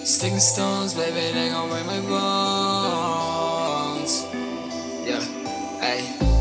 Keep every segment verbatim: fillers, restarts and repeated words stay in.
Sticking stones, baby, they gon' break my bones. Yeah, ayy.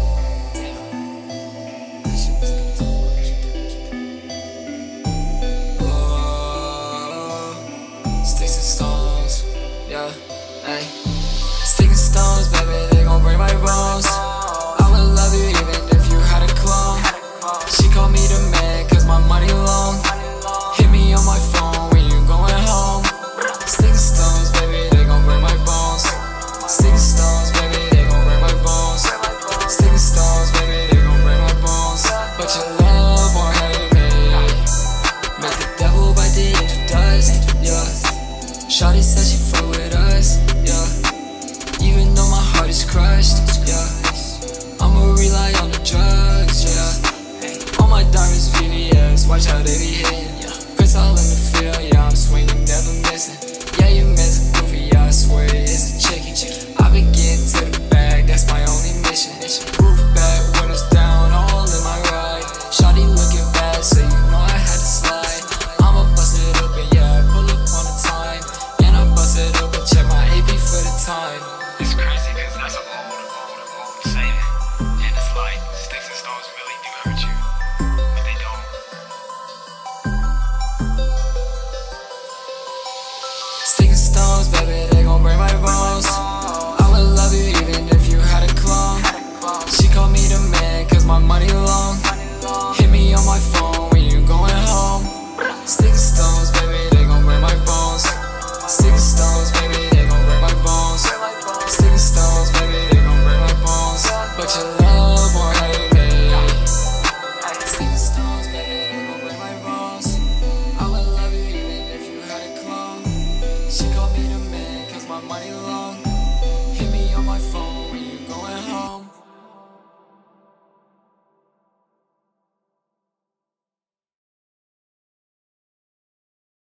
Sticks and stones, yeah, ayy. Sticking stones, baby, they gon' break my bones. I would love you even if you had a clone. She called me the man, cause my money long. Hit me on my phone when you going home. Sticking stones, baby, they gon' break my bones. Sticking stones, baby, they gon' break my bones. Sticking stones, baby, they gon' break my bones. But your love won't hurt me. Make the devil bite the angel dust, yeah. Shawty said she fuck with us, yeah. Even though my heart is crushed, yeah. I'ma rely on the drugs, yeah. All my diamonds V V S, watch how they be hitting, yeah. Prince all in the field, yeah, I'm swinging.